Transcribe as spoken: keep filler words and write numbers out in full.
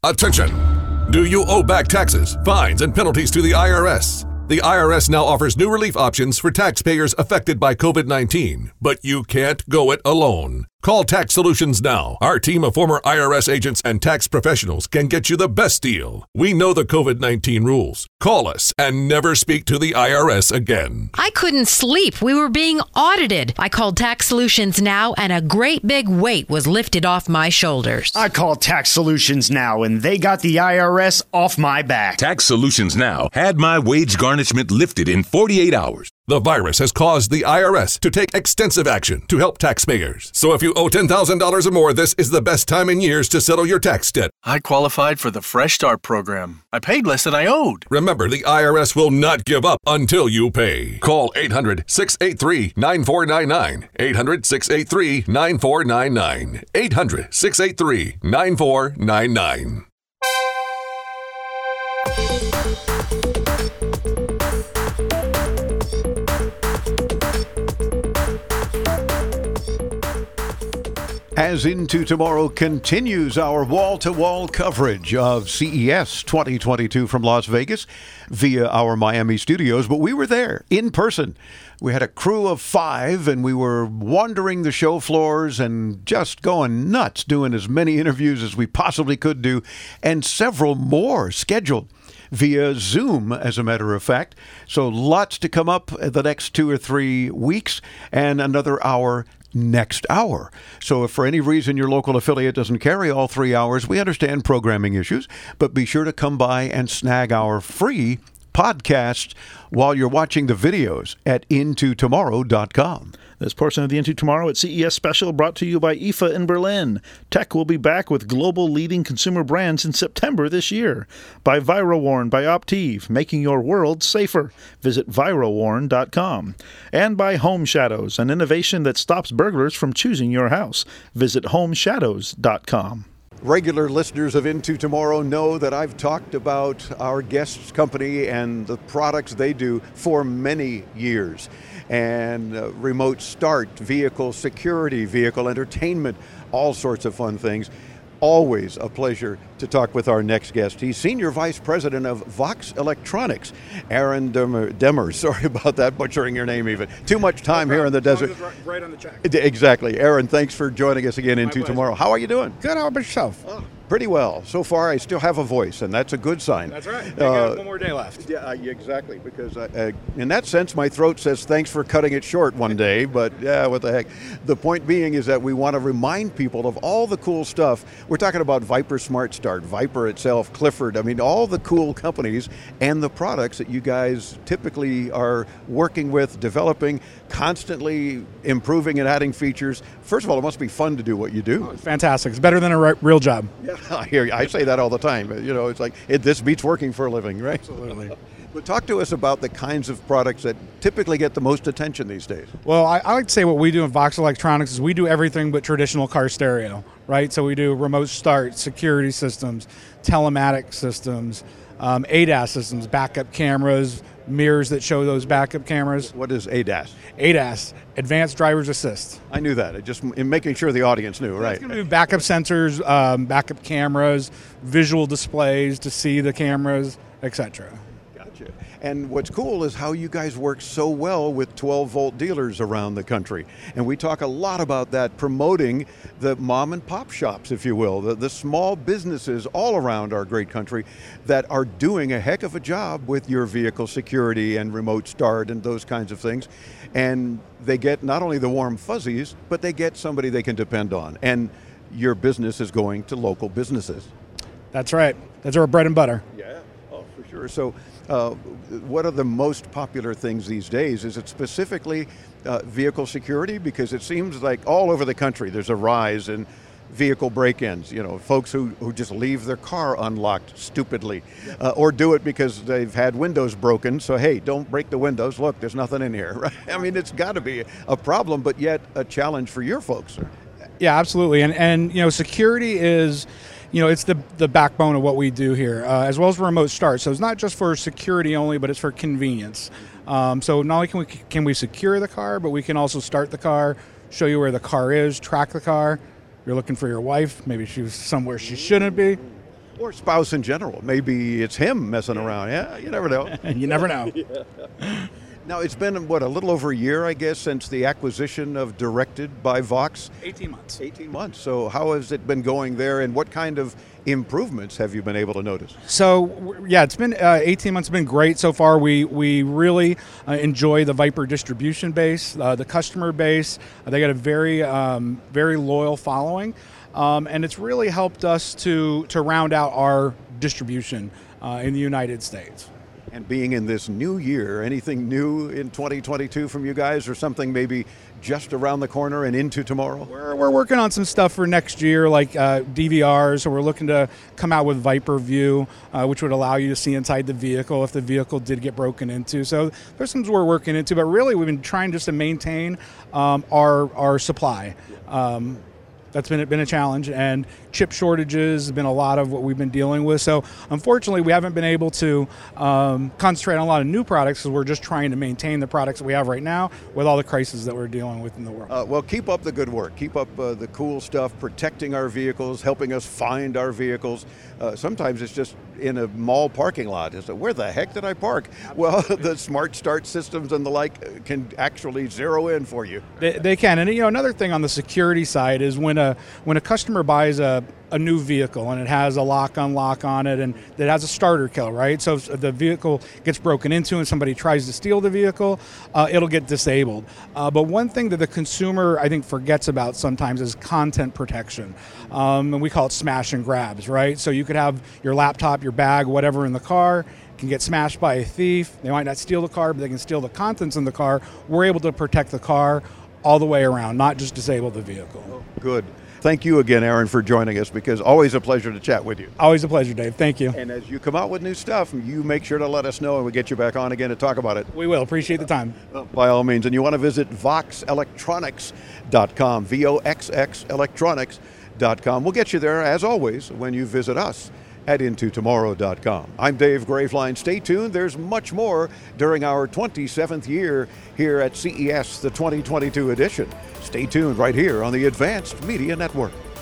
Attention! Do you owe back taxes, fines, and penalties to the I R S? The I R S now offers new relief options for taxpayers affected by COVID nineteen, but you can't go it alone. Call Tax Solutions now. Our team of former I R S agents and tax professionals can get you the best deal. We know the COVID nineteen rules. Call us and never speak to the I R S again. I couldn't sleep. We were being audited. I called Tax Solutions now, and a great big weight was lifted off my shoulders. I called Tax Solutions now, and they got the I R S off my back. Tax Solutions now had my wage garnishment lifted in forty-eight hours. The virus has caused the I R S to take extensive action to help taxpayers. So if you owe ten thousand dollars or more, this is the best time in years to settle your tax debt. I qualified for the Fresh Start program. I paid less than I owed. Remember, the I R S will not give up until you pay. Call eight hundred, six eight three, nine four nine nine. eight hundred, six eight three, nine four nine nine. eight hundred, six eight three, nine four nine nine. As Into Tomorrow continues our wall-to-wall coverage of C E S twenty twenty-two from Las Vegas via our Miami studios, but we were there in person. We had a crew of five, and we were wandering the show floors and just going nuts, doing as many interviews as we possibly could do, and several more scheduled via Zoom, as a matter of fact. So lots to come up the next two or three weeks, and another hour next hour. So if for any reason your local affiliate doesn't carry all three hours, we understand programming issues, but be sure to come by and snag our free podcast while you're watching the videos at into tomorrow dot com. This portion of the Into Tomorrow at C E S Special brought to you by I F A in Berlin. Tech will be back with global leading consumer brands in September this year. By ViroWarn by Optiv, making your world safer. Visit viro warn dot com. And by Home Shadows, an innovation that stops burglars from choosing your house. Visit home shadows dot com. Regular listeners of Into Tomorrow know that I've talked about our guest's company and the products they do for many years. And uh, remote start, vehicle security, vehicle entertainment, all sorts of fun things. Always a pleasure to talk with our next guest. He's Senior Vice President of Vox Electronics, Aaron Demmer. Demmer. Sorry about that, butchering your name even. Too much time no here in the desert. Right, right on the check. Exactly. Aaron, thanks for joining us again My Into pleasure. Tomorrow. How are you doing? Good. How about yourself? Oh, pretty well. So far, I still have a voice, and that's a good sign. That's right. You Uh, got one more day left. Yeah, uh, exactly. Because uh, uh, in that sense, my throat says thanks for cutting it short one day. But yeah, what the heck? The point being is that we want to remind people of all the cool stuff. We're talking about Viper Smart Start, Viper itself, Clifford. I mean, all the cool companies and the products that you guys typically are working with, developing, constantly improving and adding features. First of all, it must be fun to do what you do. Oh, it's fantastic. It's better than a re- real job. Yeah, I hear you. I say that all the time. You know, it's like it, this beats working for a living, right? Absolutely. But talk to us about the kinds of products that typically get the most attention these days. Well, I, I like to say what we do in Vox Electronics is we do everything but traditional car stereo, right? So we do remote start, security systems, telematic systems, um, A D A S systems, backup cameras, mirrors that show those backup cameras. What is A D A S? A D A S, Advanced Driver's Assist. I knew that. It just in making sure the audience knew, right? It's going to be backup sensors, um, backup cameras, visual displays to see the cameras, et cetera. Gotcha. And what's cool is how you guys work so well with twelve volt dealers around the country. And we talk a lot about that, promoting the mom and pop shops, if you will, the, the small businesses all around our great country that are doing a heck of a job with your vehicle security and remote start and those kinds of things. And they get not only the warm fuzzies, but they get somebody they can depend on. And your business is going to local businesses. That's right. That's our bread and butter. Yeah, oh, for sure. So uh, what are the most popular things these days? Is it specifically uh, vehicle security? Because it seems like all over the country there's a rise in vehicle break-ins, you know, folks who, who just leave their car unlocked stupidly, uh, or do it because they've had windows broken. So, hey, don't break the windows. Look, there's nothing in here. Right? I mean, it's got to be a problem, but yet a challenge for your folks. Yeah, absolutely. And, and you know, security is, you know, it's the the backbone of what we do here, uh, as well as remote start. So it's not just for security only, but it's for convenience. Um, so not only can we can we secure the car, but we can also start the car, show you where the car is, track the car. You're looking for your wife, maybe she was somewhere she shouldn't be. Or spouse in general. Maybe it's him messing around. Yeah, you never know. You never know. Yeah. Now, it's been, what, a little over a year, I guess, since the acquisition of Directed by Vox? eighteen months. eighteen months. So how has it been going there, and what kind of improvements have you been able to notice? So, yeah, it's been uh, eighteen months. It's been great so far. We we really uh, enjoy the Viper distribution base, uh, the customer base. Uh, they got a very, um, very loyal following, um, and it's really helped us to, to round out our distribution uh, in the United States. And being in this new year, anything new in twenty twenty-two from you guys, or something maybe just around the corner and into tomorrow? We're, we're working on some stuff for next year, like uh, D V Rs. So we're looking to come out with Viper View, uh, which would allow you to see inside the vehicle if the vehicle did get broken into. So there's some we're working into, but really we've been trying just to maintain um, our our supply. Um, That's been been a challenge, and chip shortages have been a lot of what we've been dealing with. So unfortunately, we haven't been able to um, concentrate on a lot of new products because we're just trying to maintain the products that we have right now with all the crises that we're dealing with in the world. Uh, well, keep up the good work. Keep up uh, the cool stuff, protecting our vehicles, helping us find our vehicles. Uh, sometimes it's just in a mall parking lot. It's like, where the heck did I park? Well, the smart start systems and the like can actually zero in for you. They, they can. And you know, another thing on the security side is when a when a customer buys a, a new vehicle and it has a lock unlock on it and it has a starter kill, right? So if the vehicle gets broken into and somebody tries to steal the vehicle, uh, it'll get disabled. Uh, but one thing that the consumer, I think, forgets about sometimes is content protection. Um, and we call it smash and grabs, right? So you could have your laptop, your bag, whatever in the car, can get smashed by a thief. They might not steal the car, but they can steal the contents in the car. We're able to protect the car all the way around, not just disable the vehicle. Good. Thank you again, Aaron, for joining us, because always a pleasure to chat with you. Always a pleasure, Dave. Thank you. And as you come out with new stuff, you make sure to let us know and we'll get you back on again to talk about it. We will. Appreciate the time. Well, by all means. And you want to visit vox electronics dot com, V O X X electronics dot com. We'll get you there, as always, when you visit us at into tomorrow dot com. I'm Dave Graveline. Stay tuned. There's much more during our twenty-seventh year here at C E S, the twenty twenty-two edition. Stay tuned right here on the Advanced Media Network.